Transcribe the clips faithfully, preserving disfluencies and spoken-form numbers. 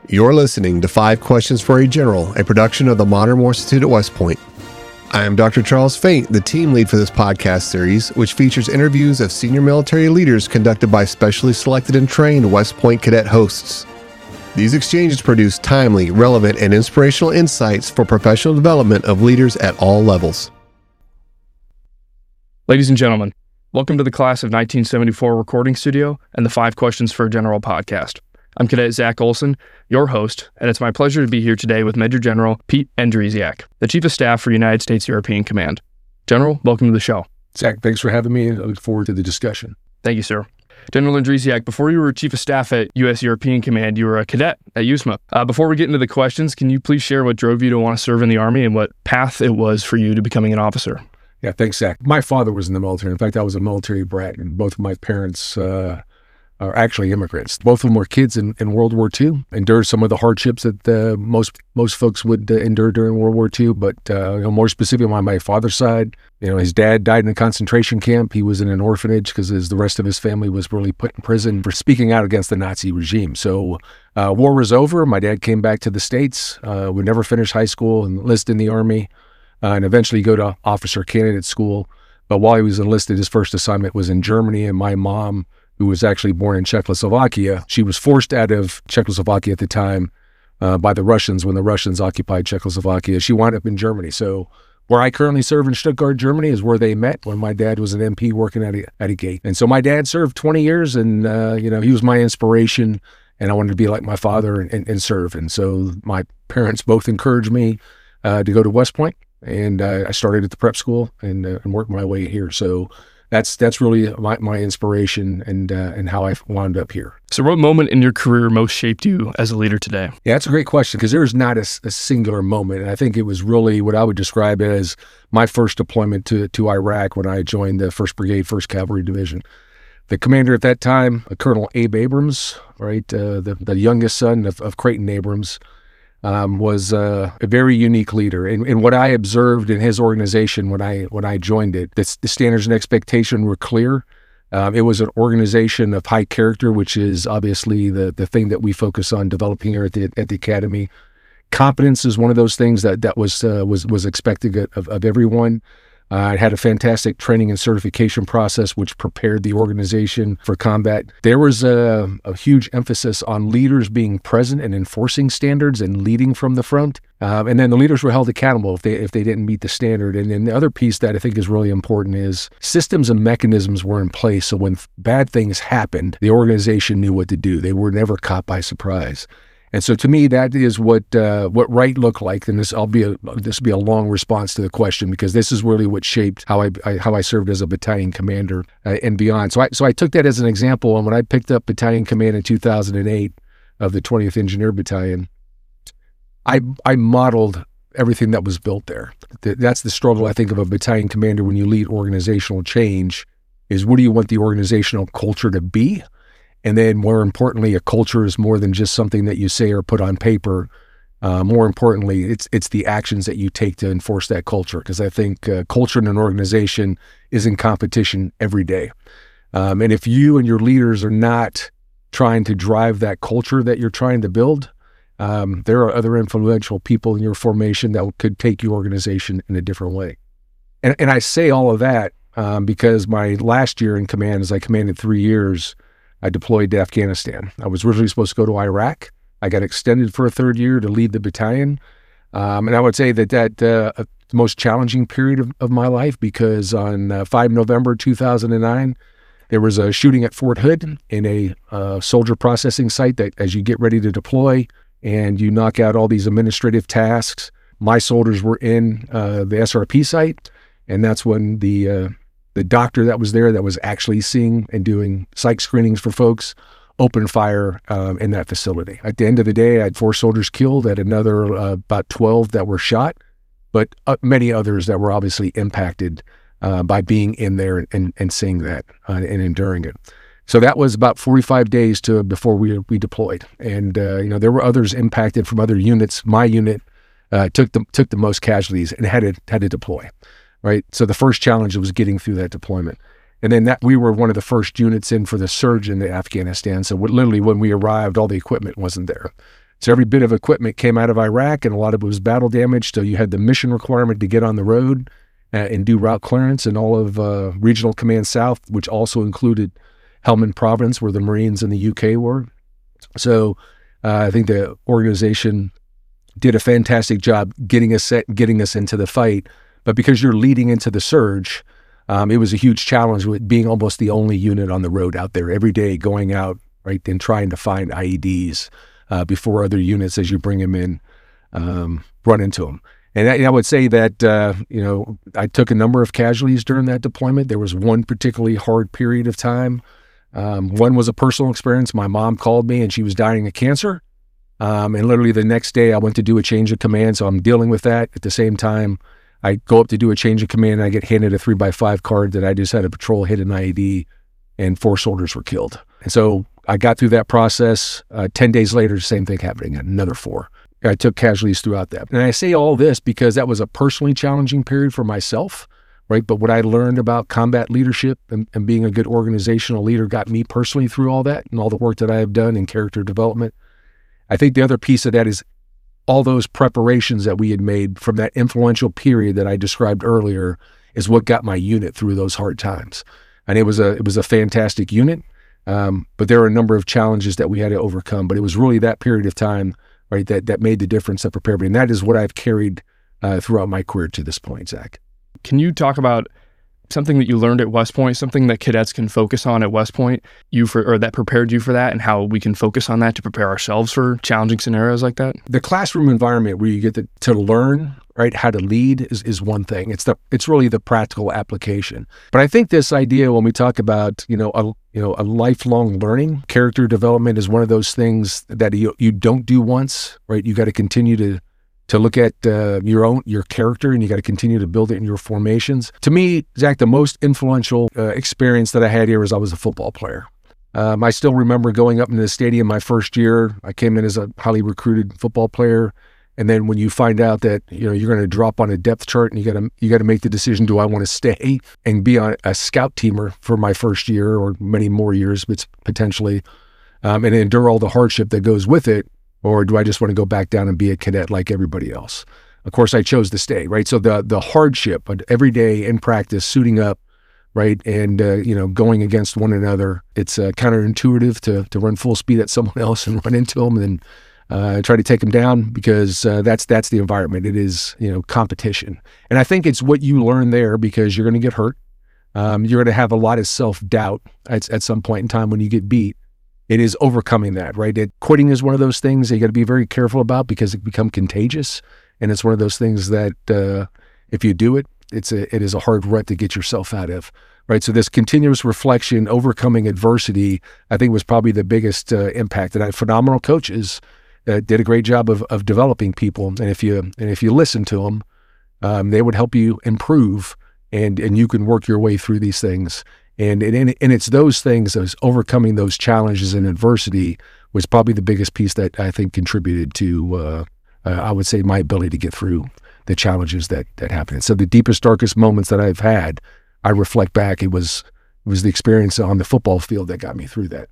You're listening to Five Questions for a General, a production of the Modern War Institute at West Point. I am Doctor Charles Faint, the team lead for this podcast series, which features interviews of senior military leaders conducted by specially selected and trained West Point cadet hosts. These exchanges produce timely, relevant, and inspirational insights for professional development of leaders at all levels. Ladies and gentlemen, welcome to the Class of nineteen seventy-four recording studio and the Five Questions for a General podcast. I'm Cadet Zach Olson, your host, and it's my pleasure to be here today with Major General Pete Andrysiak, the Chief of Staff for United States European Command. General, welcome to the show. Zach, thanks for having me. I look forward to the discussion. Thank you, sir. General Andrysiak, before you were Chief of Staff at U S European Command, you were a cadet at U S M A. Uh, before we get into the questions, can you please share what drove you to want to serve in the Army and what path it was for you to becoming an officer? Yeah, thanks, Zach. My father was in the military. In fact, I was a military brat, and both of my parents uh, are actually immigrants. Both of them were kids in, in World War Two, endured some of the hardships that uh, most most folks would uh, endure during World War Two, but uh, you know, more specifically on my father's side, you know, his dad died in a concentration camp. He was in an orphanage because the rest of his family was really put in prison for speaking out against the Nazi regime. So uh, war was over. My dad came back to the States, uh, would never finish high school, enlisted in the Army, uh, and eventually go to officer candidate school. But while he was enlisted, his first assignment was in Germany, and my mom, who was actually born in Czechoslovakia, she was forced out of Czechoslovakia at the time uh, by the Russians when the Russians occupied Czechoslovakia. She wound up in Germany. So where I currently serve in Stuttgart, Germany, is where they met when my dad was an M P working at a, at a gate. And so my dad served twenty years, and uh, you know, he was my inspiration, and I wanted to be like my father and, and, and serve. And so my parents both encouraged me uh, to go to West Point, and uh, I started at the prep school and, uh, and worked my way here. So That's that's really my, my inspiration and uh, and how I wound up here. So what moment in your career most shaped you as a leader today? Yeah, that's a great question, because there's not a, a singular moment. And I think it was really what I would describe as my first deployment to, to Iraq when I joined the first Brigade, first Cavalry Division. The commander at that time, Colonel Abe Abrams, right, uh, the, the youngest son of, of Creighton Abrams, Um, was uh, a very unique leader. And, and what I observed in his organization when I when I joined it, the, the standards and expectation were clear. Um, it was an organization of high character, which is obviously the the thing that we focus on developing here at the at the academy. Competence is one of those things that that was uh, was was expected of, of everyone. Uh, it had a fantastic training and certification process, which prepared the organization for combat. There was a, a huge emphasis on leaders being present and enforcing standards and leading from the front. Um, and then the leaders were held accountable if they if they didn't meet the standard. And then the other piece that I think is really important is systems and mechanisms were in place. So when bad things happened, the organization knew what to do. They were never caught by surprise. And so to me, that is what uh, what right looked like. And this I'll be a, this will be a long response to the question, because this is really what shaped how I, I how I served as a battalion commander uh, and beyond. So I so I took that as an example. And when I picked up battalion command in two thousand eight of the twentieth Engineer Battalion, I I modeled everything that was built there. That's the struggle, I think, of a battalion commander when you lead organizational change, is what do you want the organizational culture to be? And then more importantly, a culture is more than just something that you say or put on paper. Uh, more importantly, it's it's the actions that you take to enforce that culture. Because I think uh, culture in an organization is in competition every day. Um, and if you and your leaders are not trying to drive that culture that you're trying to build, um, there are other influential people in your formation that could take your organization in a different way. And, and I say all of that um, because my last year in command, as I commanded three years, I deployed to Afghanistan. I was originally supposed to go to Iraq. I got extended for a third year to lead the battalion. Um, and I would say that that uh, the most challenging period of, of my life, because on uh, the fifth of November two thousand nine, there was a shooting at Fort Hood in a uh, soldier processing site that as you get ready to deploy and you knock out all these administrative tasks, my soldiers were in uh, the S R P site, and that's when the uh, The doctor that was there that was actually seeing and doing psych screenings for folks opened fire um, in that facility. At the end of the day, I had four soldiers killed, I had another uh, about twelve that were shot, but uh, many others that were obviously impacted uh, by being in there and, and, and seeing that uh, and enduring it. So that was about forty-five days to before we we deployed. And uh, you know, there were others impacted from other units. My unit uh, took the took the most casualties and had to had to deploy. Right. So the first challenge was getting through that deployment. And then that we were one of the first units in for the surge into Afghanistan. So literally when we arrived, all the equipment wasn't there. So every bit of equipment came out of Iraq, and a lot of it was battle damage. So you had the mission requirement to get on the road uh, and do route clearance in all of uh, Regional Command South, which also included Helmand Province, where the Marines in the U K were. So uh, I think the organization did a fantastic job getting us set, getting us into the fight. But because you're leading into the surge, um, it was a huge challenge with being almost the only unit on the road out there every day, going out, right, and trying to find I E Ds uh, before other units, as you bring them in, um, run into them. And I, I would say that, uh, you know, I took a number of casualties during that deployment. There was one particularly hard period of time. Um, one was a personal experience. My mom called me and she was dying of cancer. Um, and literally the next day I went to do a change of command. So I'm dealing with that. At the same time, I go up to do a change of command and I get handed a three by five card that I just had a patrol hit an I E D and four soldiers were killed. And so I got through that process. Uh, ten days later, the same thing happening, another four. I took casualties throughout that. And I say all this because that was a personally challenging period for myself, right? But what I learned about combat leadership and, and being a good organizational leader got me personally through all that and all the work that I have done in character development. I think the other piece of that is all those preparations that we had made from that influential period that I described earlier is what got my unit through those hard times. And it was a it was a fantastic unit, um, but there were a number of challenges that we had to overcome. But it was really that period of time, right, that that made the difference, that prepared me. And that is what I've carried uh, throughout my career to this point, Zach. Can you talk about something that you learned at West Point, something that cadets can focus on at West Point, you for, or that prepared you for that, and how we can focus on that to prepare ourselves for challenging scenarios like that? The classroom environment where you get to, to learn, right, how to lead is, is one thing. It's the it's really the practical application. But I think this idea when we talk about, you know, a you know, a lifelong learning, character development is one of those things that you you don't do once, right? You got to continue to to look at uh, your own, your character, and you got to continue to build it in your formations. To me, Zach, the most influential uh, experience that I had here was I was a football player. Um, I still remember going up into the stadium my first year. I came in as a highly recruited football player. And then when you find out that, you know, you're going to drop on a depth chart and you got to, you got to make the decision, do I want to stay and be on a scout teamer for my first year or many more years, but potentially, um, and endure all the hardship that goes with it? Or do I just want to go back down and be a cadet like everybody else? Of course, I chose to stay, right? So the the hardship, but every day in practice, suiting up, right, and uh, you know, going against one another, it's uh, counterintuitive to to run full speed at someone else and run into them and uh, try to take them down because uh, that's that's the environment. It is, you know, competition, and I think it's what you learn there because you're going to get hurt. Um, you're going to have a lot of self-doubt at, at some point in time when you get beat. It is overcoming that, right? It, quitting is one of those things that you got to be very careful about because it becomes contagious. And it's one of those things that uh, if you do it, it's a, it is a hard rut to get yourself out of, right? So this continuous reflection, overcoming adversity, I think was probably the biggest uh, impact. And I had phenomenal coaches that did a great job of, of developing people. And if you and if you listen to them, um, they would help you improve and, and you can work your way through these things. And, and and it's those things, those overcoming those challenges and adversity was probably the biggest piece that I think contributed to, uh, uh, I would say, my ability to get through the challenges that that happened. So the deepest, darkest moments that I've had, I reflect back, it was it was the experience on the football field that got me through that.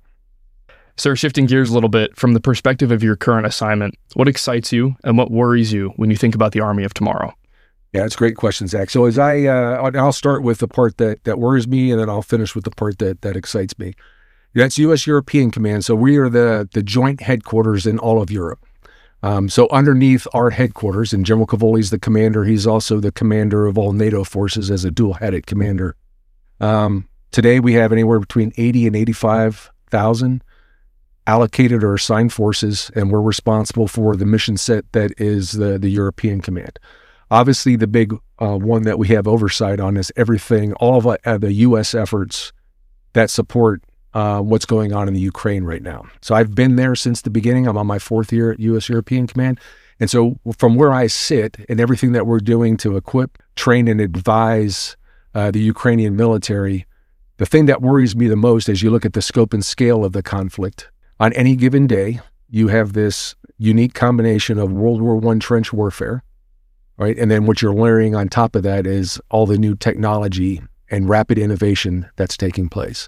Sir, shifting gears a little bit, from the perspective of your current assignment, what excites you and what worries you when you think about the Army of tomorrow? Yeah, that's a great question, Zach. So as I, uh, I'll start with the part that, that worries me, and then I'll finish with the part that, that excites me. That's U S European Command. So we are the, the joint headquarters in all of Europe. Um, so underneath our headquarters, and General Cavoli is the commander. He's also the commander of all NATO forces as a dual-headed commander. Um, today we have anywhere between eighty and eighty-five thousand allocated or assigned forces, and we're responsible for the mission set that is the, the European Command. Obviously, the big uh, one that we have oversight on is everything, all of uh, the U S efforts that support uh, what's going on in the Ukraine right now. So I've been there since the beginning. I'm on my fourth year at U S European Command. And so from where I sit and everything that we're doing to equip, train, and advise uh, the Ukrainian military, the thing that worries me the most as you look at the scope and scale of the conflict, on any given day, you have this unique combination of World War One trench warfare, right? And then what you're layering on top of that is all the new technology and rapid innovation that's taking place.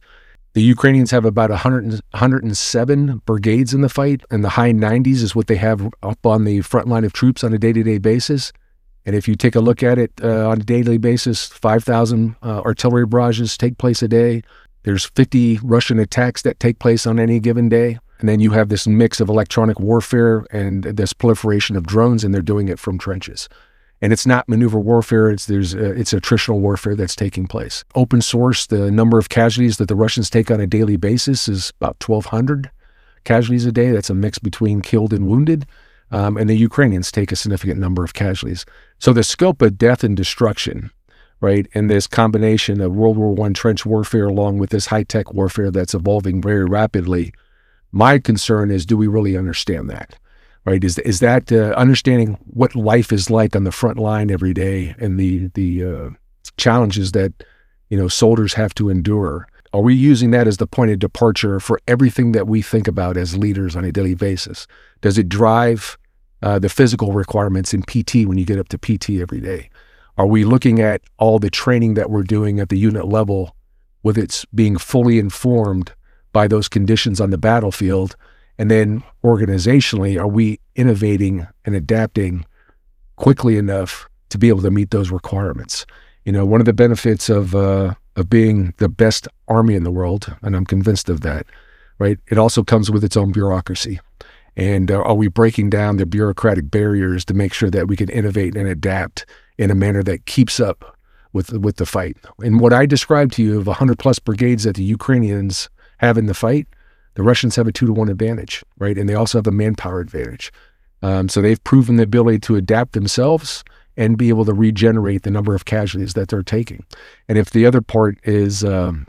The Ukrainians have about one hundred, one hundred seven brigades in the fight, and the high nineties is what they have up on the front line of troops on a day-to-day basis. And if you take a look at it uh, on a daily basis, five thousand uh, artillery barrages take place a day. There's fifty Russian attacks that take place on any given day. And then you have this mix of electronic warfare and this proliferation of drones, and they're doing it from trenches. And it's not maneuver warfare, it's there's uh, it's attritional warfare that's taking place. Open source, the number of casualties that the Russians take on a daily basis is about twelve hundred casualties a day. That's a mix between killed and wounded. Um, and the Ukrainians take a significant number of casualties. So the scope of death and destruction, right, and this combination of World War One trench warfare along with this high-tech warfare that's evolving very rapidly, my concern is, do we really understand that? Right? Is is that uh, understanding what life is like on the front line every day and the the uh, challenges that you know soldiers have to endure? Are we using that as the point of departure for everything that we think about as leaders on a daily basis? Does it drive uh, the physical requirements in P T when you get up to P T every day? Are we looking at all the training that we're doing at the unit level with its being fully informed by those conditions on the battlefield? And then organizationally, are we innovating and adapting quickly enough to be able to meet those requirements? You know, one of the benefits of uh, of being the best army in the world, and I'm convinced of that, right? It also comes with its own bureaucracy. And uh, are we breaking down the bureaucratic barriers to make sure that we can innovate and adapt in a manner that keeps up with with the fight? And what I described to you of one hundred plus brigades that the Ukrainians have in the fight, the Russians have a two to one advantage, right? And they also have a manpower advantage. Um, so they've proven the ability to adapt themselves and be able to regenerate the number of casualties that they're taking. And if the other part is um,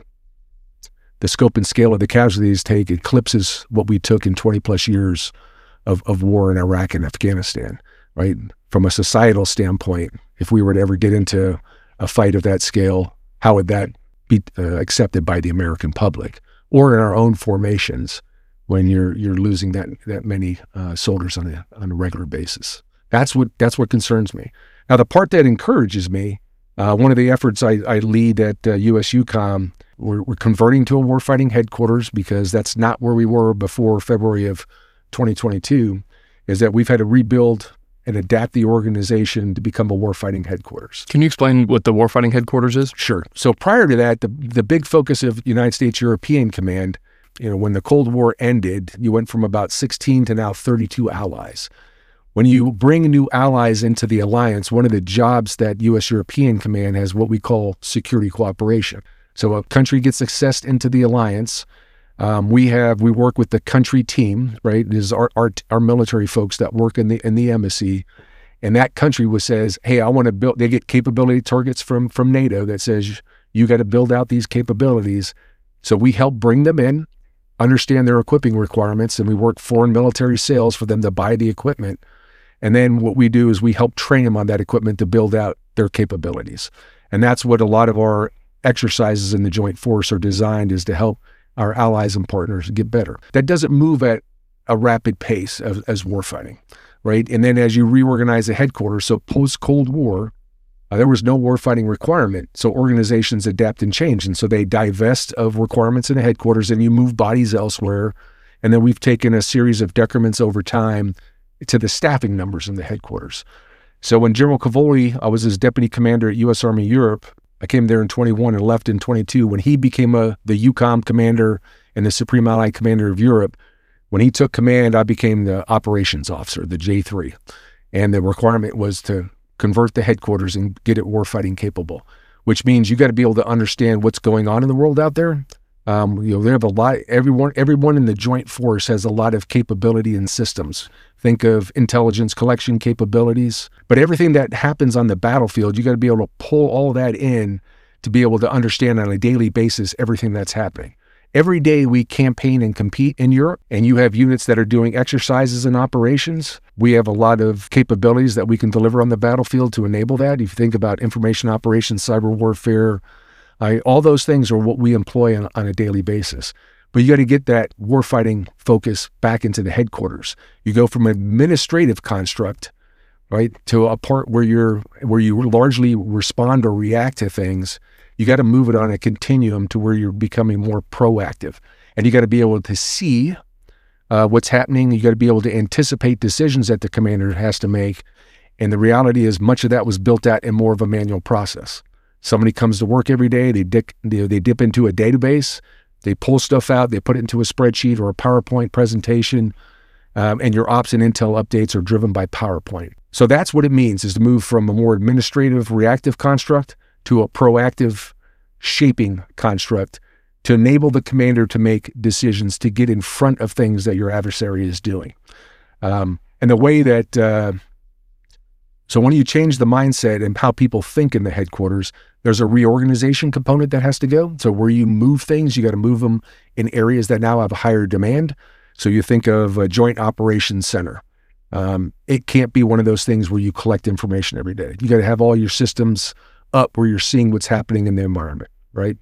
the scope and scale of the casualties take eclipses what we took in twenty plus years of, of war in Iraq and Afghanistan, right? From a societal standpoint, if we were to ever get into a fight of that scale, how would that be uh, accepted by the American public? Or in our own formations, when you're you're losing that that many uh, soldiers on a on a regular basis. That's what that's what concerns me. Now, the part that encourages me, uh, one of the efforts I, I lead at uh, U S U COM, we're, we're converting to a warfighting headquarters because that's not where we were before February of twenty twenty-two, is that we've had to rebuild and adapt the organization to become a warfighting headquarters. Can you explain what the warfighting headquarters is? Sure. So prior to that, the the big focus of United States European Command, you know, when the Cold War ended, you went from about sixteen to now thirty-two allies. When you bring new allies into the alliance, one of the jobs that U S European Command has what we call security cooperation. So a country gets accessed into the alliance. Um, we have we work with the country team, right? This is our, our our military folks that work in the in the embassy, and that country was says, "Hey, I want to build." They get capability targets from from NATO that says you got to build out these capabilities. So we help bring them in, understand their equipping requirements, and we work foreign military sales for them to buy the equipment. And then what we do is we help train them on that equipment to build out their capabilities. And that's what a lot of our exercises in the Joint Force are designed, is to help our allies and partners get better. That doesn't move at a rapid pace as, as warfighting, right? And then as you reorganize the headquarters, so post-Cold War, uh, there was no warfighting requirement. So organizations adapt and change. And so they divest of requirements in the headquarters and you move bodies elsewhere. And then we've taken a series of decrements over time to the staffing numbers in the headquarters. So when General Cavoli, I was his deputy commander at U S Army Europe, I came there in twenty-one and left in twenty-two. When he became a, the U COM commander and the Supreme Allied Commander of Europe, when he took command, I became the operations officer, the J three. And the requirement was to convert the headquarters and get it warfighting capable, which means you got to be able to understand what's going on in the world out there. Um, you know, they have a lot, everyone, everyone in the Joint Force has a lot of capability and systems. Think of intelligence collection capabilities, but everything that happens on the battlefield, you got to be able to pull all that in to be able to understand on a daily basis everything that's happening. Every day we campaign and compete in Europe, and you have units that are doing exercises and operations. We have a lot of capabilities that we can deliver on the battlefield to enable that. If you think about information operations, cyber warfare, I, all those things are what we employ on, on a daily basis. But you got to get that warfighting focus back into the headquarters. You go from an administrative construct, right, to a part where you're where you largely respond or react to things. You got to move it on a continuum to where you're becoming more proactive. And you got to be able to see uh, what's happening. You got to be able to anticipate decisions that the commander has to make. And the reality is much of that was built out in more of a manual process. Somebody comes to work every day, they dip, they, they dip into a database, they pull stuff out, they put it into a spreadsheet or a PowerPoint presentation, um, and your ops and intel updates are driven by PowerPoint. So that's what it means, is to move from a more administrative, reactive construct to a proactive, shaping construct to enable the commander to make decisions, to get in front of things that your adversary is doing. Um, and the way that, uh, so when you change the mindset and how people think in the headquarters, there's a reorganization component that has to go. So where you move things, you got to move them in areas that now have a higher demand. So you think of a joint operations center. Um, it can't be one of those things where you collect information every day. You got to have all your systems up where you're seeing what's happening in the environment, right?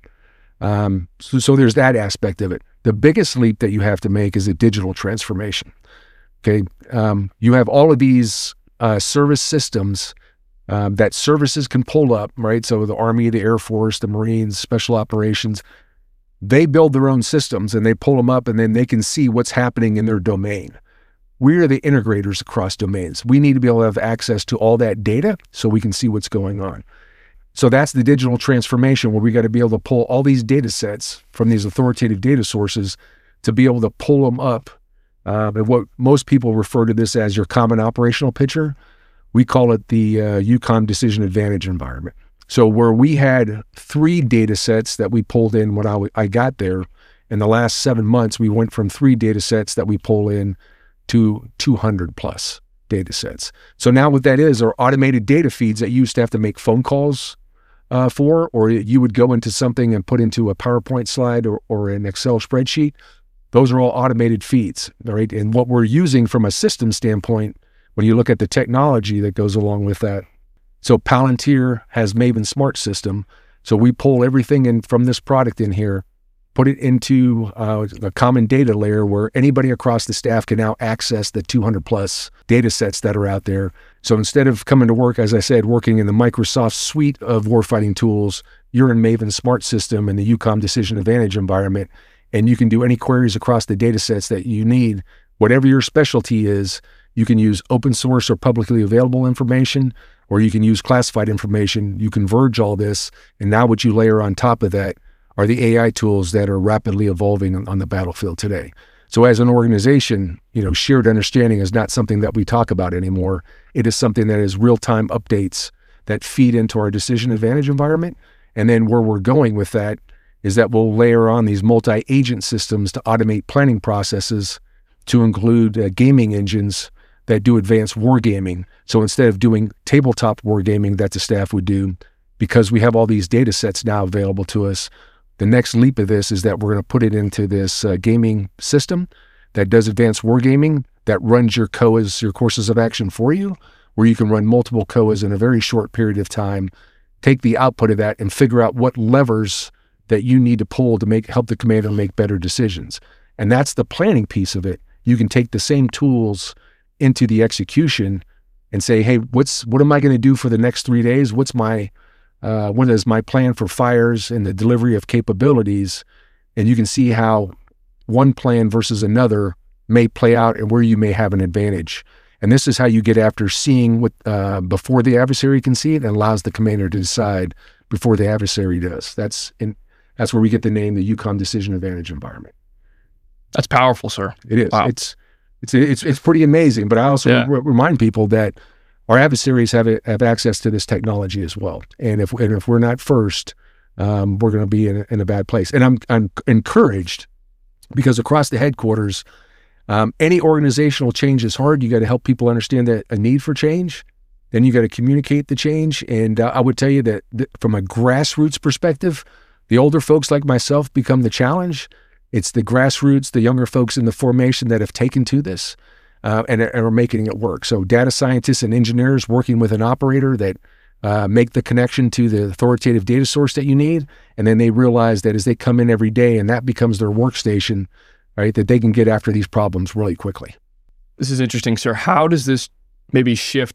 Um, so, so there's that aspect of it. The biggest leap that you have to make is a digital transformation. Okay, um, you have all of these uh, service systems um, that services can pull up, right? So the Army, the Air Force, the Marines, Special Operations, they build their own systems and they pull them up, and then they can see what's happening in their domain. We are the integrators across domains. We need to be able to have access to all that data so we can see what's going on. So that's the digital transformation, where we got to be able to pull all these data sets from these authoritative data sources to be able to pull them up. Um, and what most people refer to this as your common operational picture, we call it the uh, EUCOM Decision Advantage environment. So where we had three data sets that we pulled in when I, w- I got there, in the last seven months, we went from three data sets that we pull in to two hundred plus data sets. So now what that is are automated data feeds that you used to have to make phone calls uh, for, or you would go into something and put into a PowerPoint slide or, or an Excel spreadsheet. Those are all automated feeds, right? And what we're using from a system standpoint, when you look at the technology that goes along with that. So Palantir has Maven Smart System. So we pull everything in from this product in here, put it into uh, a common data layer where anybody across the staff can now access the two hundred plus data sets that are out there. So instead of coming to work, as I said, working in the Microsoft suite of warfighting tools, you're in Maven Smart System in the EUCOM Decision Advantage environment, and you can do any queries across the data sets that you need. Whatever your specialty is, you can use open source or publicly available information, or you can use classified information. You converge all this, and now what you layer on top of that are the A I tools that are rapidly evolving on, on the battlefield today. So as an organization, you know, shared understanding is not something that we talk about anymore. It is something that is real-time updates that feed into our decision advantage environment. And then where we're going with that is that we'll layer on these multi-agent systems to automate planning processes to include uh, gaming engines that do advanced wargaming. So instead of doing tabletop wargaming that the staff would do, because we have all these data sets now available to us, the next leap of this is that we're going to put it into this uh, gaming system that does advanced wargaming, that runs your C O As, your courses of action for you, where you can run multiple C O As in a very short period of time, take the output of that and figure out what levers that you need to pull to make help the commander make better decisions. And that's the planning piece of it. You can take the same tools into the execution and say, hey, what's what am I going to do for the next three days? What's my uh, what is my plan for fires and the delivery of capabilities? And you can see how one plan versus another may play out and where you may have an advantage. And this is how you get after seeing what uh, before the adversary can see it, and allows the commander to decide before the adversary does. That's in, that's where we get the name, the EUCOM Decision Advantage environment. That's powerful, sir. It is. Wow. It's it's it's it's pretty amazing. But I also Yeah. re- remind people that our adversaries have a, have access to this technology as well. And if and if we're not first, um, we're going to be in a, in a bad place. And I'm I'm encouraged because across the headquarters, um, any organizational change is hard. You got to help people understand that a need for change. Then you got to communicate the change. And uh, I would tell you that th- from a grassroots perspective, the older folks like myself become the challenge. It's the grassroots, the younger folks in the formation that have taken to this uh, and, and are making it work. So data scientists and engineers working with an operator that uh, make the connection to the authoritative data source that you need. And then they realize that as they come in every day and that becomes their workstation, right, that they can get after these problems really quickly. This is interesting, sir. How does this maybe shift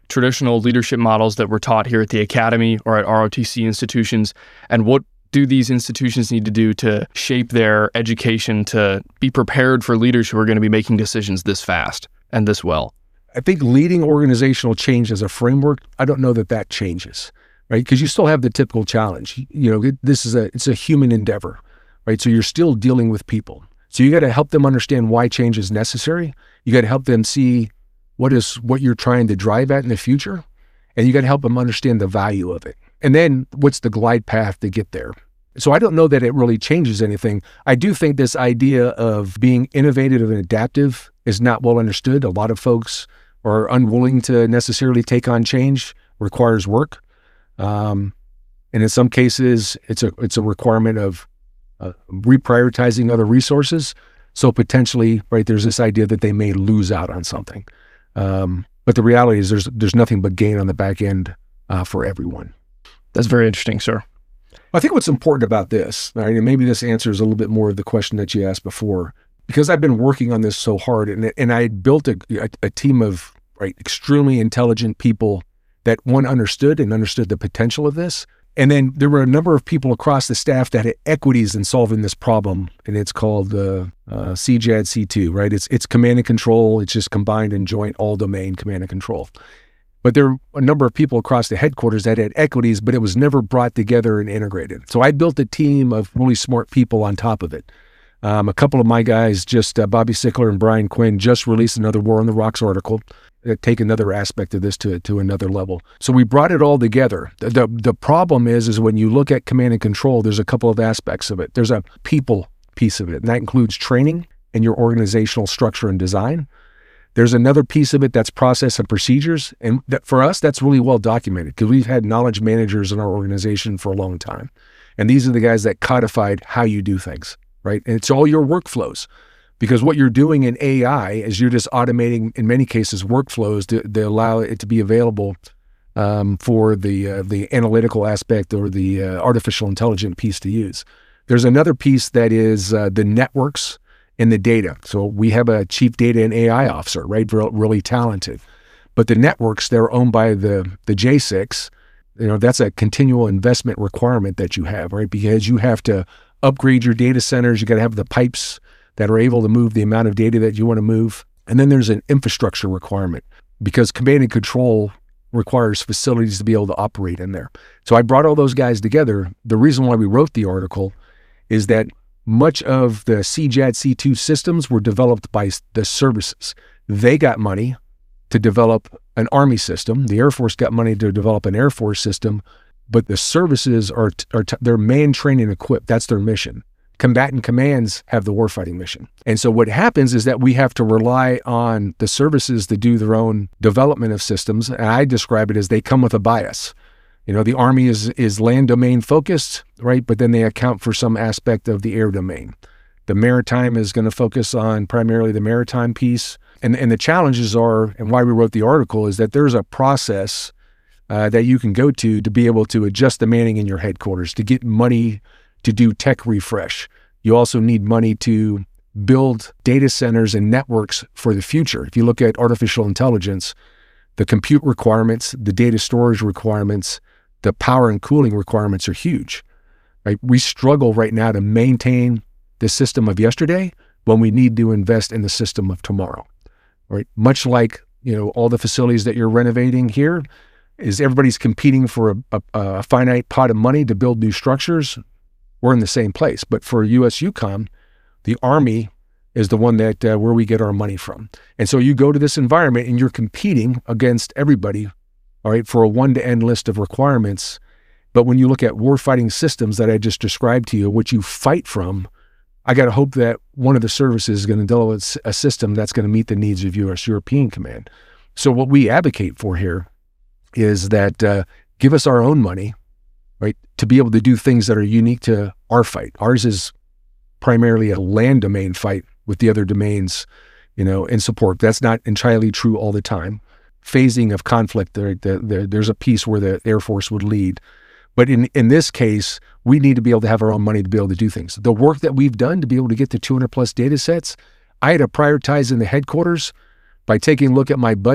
traditional leadership models that were taught here at the Academy or at R O T C institutions, and what do these institutions need to do to shape their education to be prepared for leaders who are going to be making decisions this fast and this well? I think leading organizational change as a framework, I don't know that that changes, right? Because you still have the typical challenge. You know, it, this is a, it's a human endeavor, right? So you're still dealing with people. So you got to help them understand why change is necessary. You got to help them see what is what you're trying to drive at in the future. And you got to help them understand the value of it. And then what's the glide path to get there? So I don't know that it really changes anything. I do think this idea of being innovative and adaptive is not well understood. A lot of folks are unwilling to necessarily take on change, requires work. Um, and in some cases, it's a it's a requirement of uh, reprioritizing other resources. So potentially, right, there's this idea that they may lose out on something. Um, but the reality is there's there's nothing but gain on the back end uh, for everyone. That's very interesting, sir. I think what's important about this, right, and maybe this answers a little bit more of the question that you asked before, because I've been working on this so hard, and and I built a, a, a team of right extremely intelligent people that one understood and understood the potential of this, and then there were a number of people across the staff that had equities in solving this problem, and it's called uh, uh, C J A D C two, right? It's it's command and control. It's just combined and joint all domain command and control. But there were a number of people across the headquarters that had equities, but it was never brought together and integrated. So I built a team of really smart people on top of it. Um, a couple of my guys, just uh, Bobby Sickler and Brian Quinn, just released another War on the Rocks article that take another aspect of this to to another level. So we brought it all together. The, the the problem is, is when you look at command and control, there's a couple of aspects of it. There's a people piece of it, and that includes training and your organizational structure and design. There's another piece of it that's process and procedures. And that for us, that's really well documented because we've had knowledge managers in our organization for a long time. And these are the guys that codified how you do things, right? And it's all your workflows. Because what you're doing in A I is you're just automating, in many cases, workflows to, to allow it to be available um, for the uh, the analytical aspect or the uh, artificial intelligence piece to use. There's another piece that is uh, the networks and the data. So we have a chief data and A I officer, right? Really talented. But the networks, they're owned by the the J six. You know, that's a continual investment requirement that you have, right? Because you have to upgrade your data centers. You got to have the pipes that are able to move the amount of data that you want to move. And then there's an infrastructure requirement because command and control requires facilities to be able to operate in there. So I brought all those guys together. The reason why we wrote the article is that much of the C J A D C two systems were developed by the services. They got money to develop an Army system. The Air Force got money to develop an Air Force system, but the services are, are they're man trained and equipped. That's their mission. Combatant commands have the warfighting mission. And so what happens is that we have to rely on the services to do their own development of systems. And I describe it as they come with a bias. You know, the Army is is land domain focused, right? But then they account for some aspect of the air domain. The maritime is going to focus on primarily the maritime piece. And, and the challenges are, and why we wrote the article, is that there's a process uh, that you can go to to be able to adjust the manning in your headquarters, to get money to do tech refresh. You also need money to build data centers and networks for the future. If you look at artificial intelligence, the compute requirements, the data storage requirements, the power and cooling requirements are huge. Right? We struggle right now to maintain the system of yesterday when we need to invest in the system of tomorrow. Right? Much like, you know, all the facilities that you're renovating here, is everybody's competing for a, a, a finite pot of money to build new structures. We're in the same place. But for U S UCOM, the Army is the one that uh, where we get our money from. And so you go to this environment and you're competing against everybody, all right, for a one-to-end list of requirements. But when you look at warfighting systems that I just described to you, which you fight from, I got to hope that one of the services is going to develop a system that's going to meet the needs of U S European Command. So what we advocate for here is that uh, give us our own money, right, to be able to do things that are unique to our fight. Ours is primarily a land domain fight with the other domains, you know, in support. That's not entirely true all the time. Phasing of conflict, there, there, there's a piece where the Air Force would lead. But in, in this case, we need to be able to have our own money to be able to do things. The work that we've done to be able to get to two hundred plus data sets, I had to prioritize in the headquarters by taking a look at my budget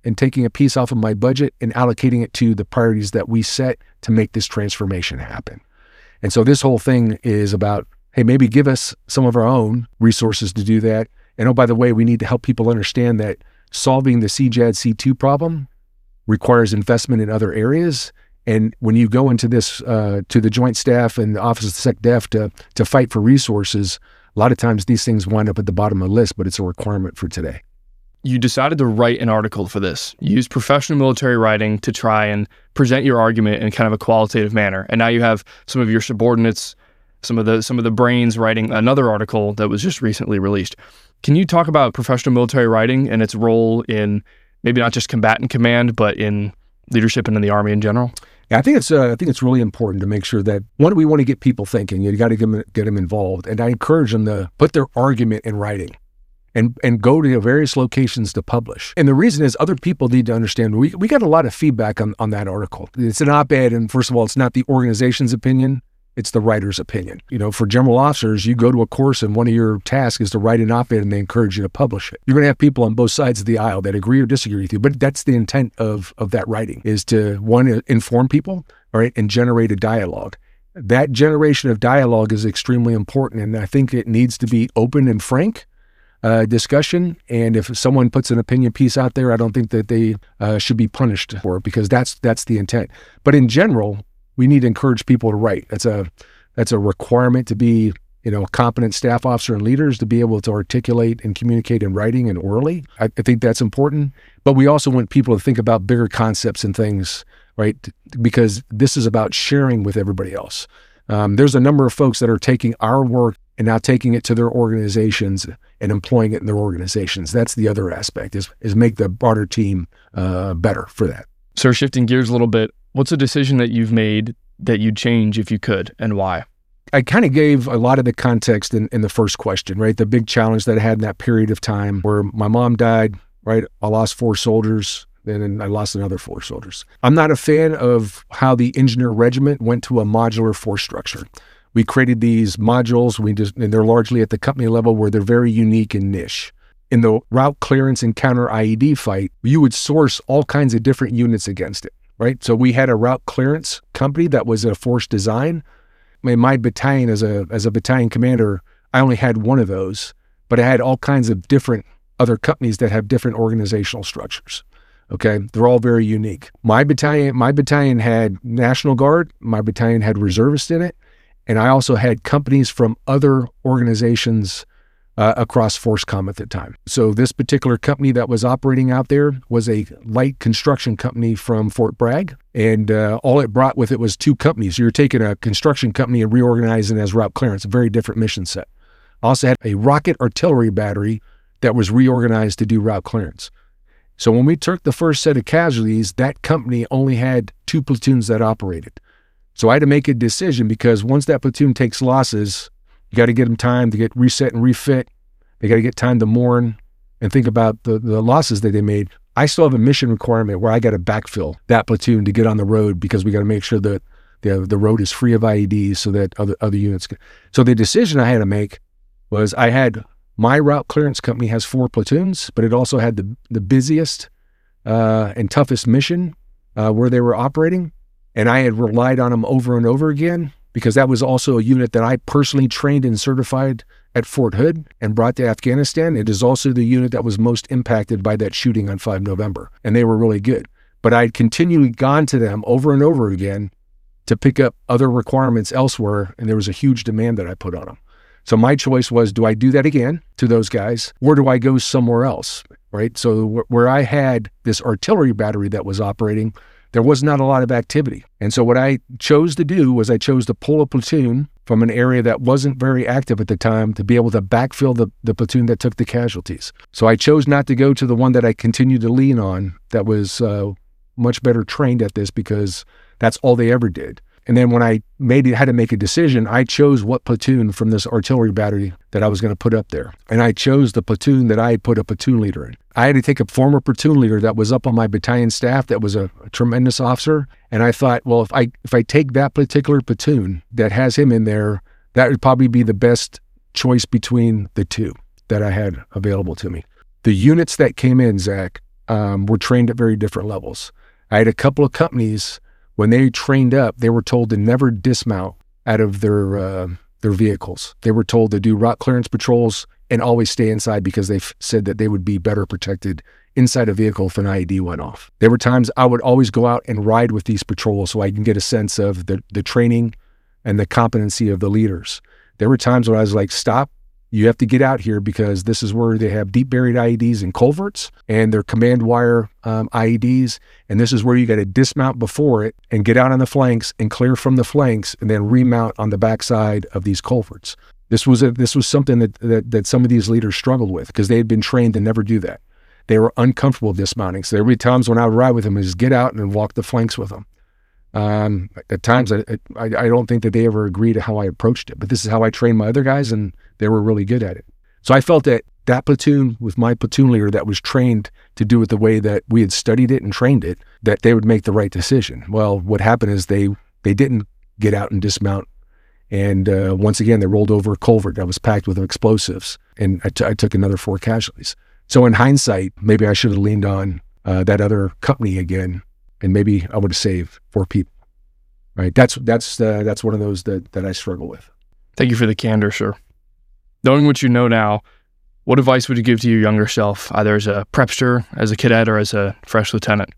and taking a piece off of my budget and allocating it to the priorities that we set to make this transformation happen. And so this whole thing is about, hey, maybe give us some of our own resources to do that. And oh, by the way, we need to help people understand that solving the C JAD C two problem requires investment in other areas. And when you go into this, uh, to the Joint Staff and the Office of Sec Def to, to fight for resources, a lot of times these things wind up at the bottom of the list, but it's a requirement for today. You decided to write an article for this. You used professional military writing to try and present your argument in kind of a qualitative manner. And now you have some of your subordinates, some of the some of the brains writing another article that was just recently released. Can you talk about professional military writing and its role in maybe not just combatant command, but in leadership and in the Army in general? Yeah, I think it's uh, I think it's really important to make sure that, one, we want to get people thinking. You got to get them, get them involved. And I encourage them to put their argument in writing and and go to various locations to publish. And the reason is other people need to understand. We we got a lot of feedback on, on that article. It's an op-ed, and first of all, it's not the organization's opinion. It's the writer's opinion. You know, for general officers, you go to a course and one of your tasks is to write an op-ed and they encourage you to publish it. You're going to have people on both sides of the aisle that agree or disagree with you, but that's the intent of, of that writing, is to, one, inform people, all right, and generate a dialogue. That generation of dialogue is extremely important, and I think it needs to be open and frank uh, discussion. And if someone puts an opinion piece out there, I don't think that they uh, should be punished for it, because that's that's the intent. But in general, we need to encourage people to write. That's a that's a requirement to be, you know, a competent staff officer and leaders, to be able to articulate and communicate in writing and orally. I, I think that's important. But we also want people to think about bigger concepts and things, right? Because this is about sharing with everybody else. Um, there's a number of folks that are taking our work and now taking it to their organizations and employing it in their organizations. That's the other aspect, is is make the broader team uh, better for that. So shifting gears a little bit, what's a decision that you've made that you'd change if you could, and why? I kind of gave a lot of the context in, in the first question, right? The big challenge that I had in that period of time where my mom died, right? I lost four soldiers, then I lost another four soldiers. I'm not a fan of how the engineer regiment went to a modular force structure. We created these modules, we just, and they're largely at the company level, where they're very unique and niche. In the route clearance and counter I E D fight, you would source all kinds of different units against it, right? So we had a route clearance company that was a force design. I mean, my battalion, as a as a battalion commander, I only had one of those, but I had all kinds of different other companies that have different organizational structures. Okay, they're all very unique. My battalion, my battalion had National Guard. My battalion had reservists in it, and I also had companies from other organizations Uh, across FORSCOM at the time. So this particular company that was operating out there was a light construction company from Fort Bragg, and uh, all it brought with it was two companies. You're taking a construction company and reorganizing it as route clearance, a very different mission set. I also had a rocket artillery battery that was reorganized to do route clearance. So when we took the first set of casualties, that company only had two platoons that operated. So I had to make a decision, because once that platoon takes losses, you got to get them time to get reset and refit. They got to get time to mourn and think about the, the losses that they made. I still have a mission requirement where I got to backfill that platoon to get on the road, because we got to make sure that the the road is free of I E Ds so that other other units can. So the decision I had to make was, I had my route clearance company has four platoons, but it also had the the busiest uh, and toughest mission uh, where they were operating, and I had relied on them over and over again, because that was also a unit that I personally trained and certified at Fort Hood and brought to Afghanistan. It is also the unit that was most impacted by that shooting on the fifth of November, and they were really good. But I'd continually gone to them over and over again to pick up other requirements elsewhere, and there was a huge demand that I put on them. So my choice was, do I do that again to those guys, or do I go somewhere else, right? So wh- where I had this artillery battery that was operating, there was not a lot of activity. And so what I chose to do was I chose to pull a platoon from an area that wasn't very active at the time to be able to backfill the, the platoon that took the casualties. So I chose not to go to the one that I continued to lean on that was uh, much better trained at this, because that's all they ever did. And then when I made it, had to make a decision, I chose what platoon from this artillery battery that I was going to put up there. And I chose the platoon that I had put a platoon leader in. I had to take a former platoon leader that was up on my battalion staff that was a, a tremendous officer. And I thought, well, if I if I take that particular platoon that has him in there, that would probably be the best choice between the two that I had available to me. The units that came in, Zach, um, were trained at very different levels. I had a couple of companies, when they trained up, they were told to never dismount out of their uh, their vehicles. They were told to do route clearance patrols and always stay inside because they f- said that they would be better protected inside a vehicle if an I E D went off. There were times I would always go out and ride with these patrols so I can get a sense of the, the training and the competency of the leaders. There were times when I was like, stop, you have to get out here because this is where they have deep buried I E Ds and culverts and their command wire um, I E Ds. And this is where you got to dismount before it and get out on the flanks and clear from the flanks and then remount on the backside of these culverts. This was a, this was something that, that that some of these leaders struggled with because they had been trained to never do that. They were uncomfortable dismounting. So there would be times when I would ride with them and just get out and walk the flanks with them. Um, at times, I, I I don't think that they ever agreed to how I approached it, but this is how I trained my other guys, and they were really good at it. So I felt that that platoon with my platoon leader that was trained to do it the way that we had studied it and trained it, that they would make the right decision. Well, what happened is they they didn't get out and dismount. And uh, once again, they rolled over a culvert that was packed with explosives, and I, t- I took another four casualties. So in hindsight, maybe I should have leaned on uh, that other company again, and maybe I would have saved four people. Right? That's that's uh, that's one of those that that I struggle with. Thank you for the candor, sir. Knowing what you know now, what advice would you give to your younger self, either as a prepster, as a cadet, or as a fresh lieutenant?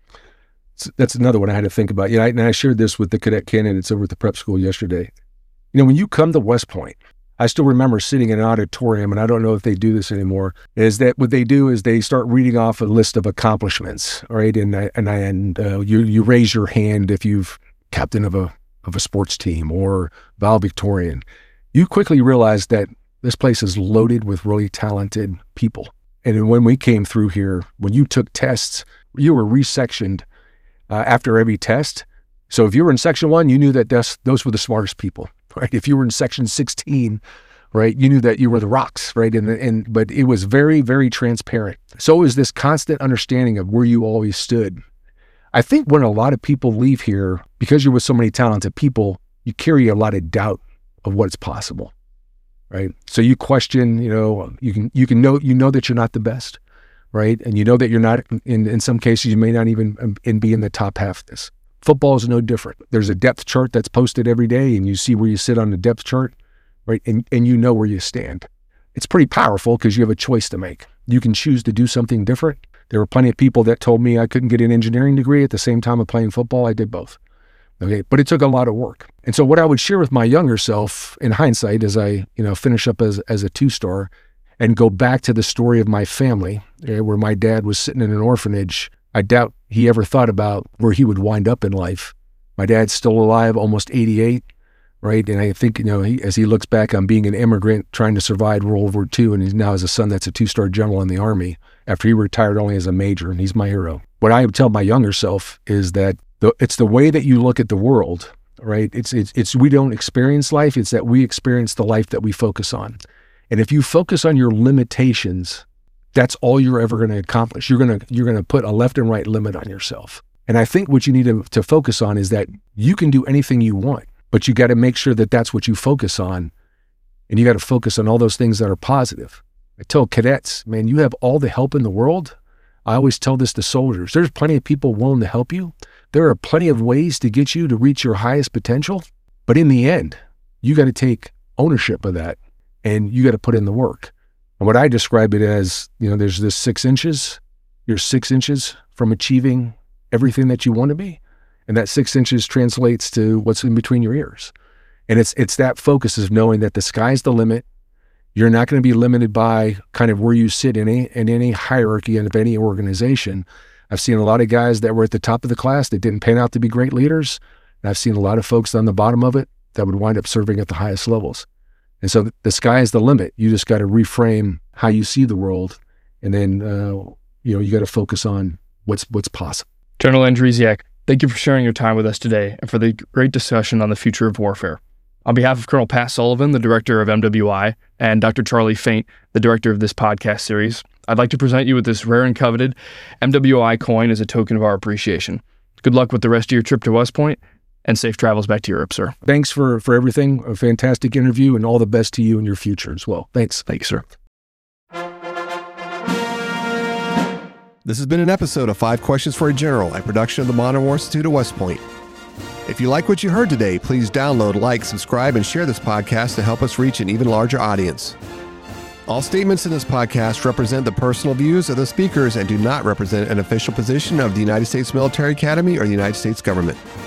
So that's another one I had to think about. Yeah, I, and I shared this with the cadet candidates over at the prep school yesterday. You know, when you come to West Point, I still remember sitting in an auditorium, and I don't know if they do this anymore, is that what they do is they start reading off a list of accomplishments, right? And I, and I, and uh, you you raise your hand if you've captain of a of a sports team or valedictorian. You quickly realize that this place is loaded with really talented people. And when we came through here, when you took tests, you were resectioned uh, after every test. So if you were in section one, you knew that this, those were the smartest people. Right? If you were in section sixteen, right, you knew that you were the rocks, right? And and but it was very, very transparent. So it was this constant understanding of where you always stood. I think when a lot of people leave here, because you're with so many talented people, you carry a lot of doubt of what's possible, right? So you question, you know, you can you can know you know that you're not the best, right? And you know that you're not in in some cases you may not even in, be in the top half of this. Football is no different. There's a depth chart that's posted every day, and you see where you sit on the depth chart, right? And and you know where you stand. It's pretty powerful because you have a choice to make. You can choose to do something different. There were plenty of people that told me I couldn't get an engineering degree at the same time of playing football. I did both. Okay, but it took a lot of work. And so what I would share with my younger self in hindsight as I, you know, finish up as as a two-star and go back to the story of my family, where my dad was sitting in an orphanage. I doubt he ever thought about where he would wind up in life. My dad's still alive, almost eighty-eight, right? And I think, you know, he, as he looks back on being an immigrant trying to survive World War Two, and he now has a son that's a two-star general in the Army after he retired only as a major, and he's my hero. What I would tell my younger self is that the, it's the way that you look at the world, right? It's, it's, it's we don't experience life, it's that we experience the life that we focus on. And if you focus on your limitations, that's all you're ever going to accomplish. You're going to you're going to put a left and right limit on yourself. And I think what you need to, to focus on is that you can do anything you want, but you got to make sure that that's what you focus on. And you got to focus on all those things that are positive. I tell cadets, man, you have all the help in the world. I always tell this to soldiers. There's plenty of people willing to help you. There are plenty of ways to get you to reach your highest potential. But in the end, you got to take ownership of that, and you got to put in the work. And what I describe it as, you know, there's this six inches. You're six inches from achieving everything that you want to be. And that six inches translates to what's in between your ears. And it's it's that focus of knowing that the sky's the limit. You're not going to be limited by kind of where you sit in any, in any hierarchy of any organization. I've seen a lot of guys that were at the top of the class that didn't pan out to be great leaders. And I've seen a lot of folks on the bottom of it that would wind up serving at the highest levels. And so the sky is the limit. You just got to reframe how you see the world. And then, uh, you know, you got to focus on what's what's possible. General Andrysiak, thank you for sharing your time with us today and for the great discussion on the future of warfare. On behalf of Colonel Pat Sullivan, the director of M W I, and Doctor Charlie Faint, the director of this podcast series, I'd like to present you with this rare and coveted M W I coin as a token of our appreciation. Good luck with the rest of your trip to West Point, and safe travels back to Europe, sir. Thanks for, for everything. A fantastic interview, and all the best to you in your future as well. Thanks. Thank you, sir. This has been an episode of Five Questions for a General, a production of the Modern War Institute at West Point. If you like what you heard today, please download, like, subscribe, and share this podcast to help us reach an even larger audience. All statements in this podcast represent the personal views of the speakers and do not represent an official position of the United States Military Academy or the United States government.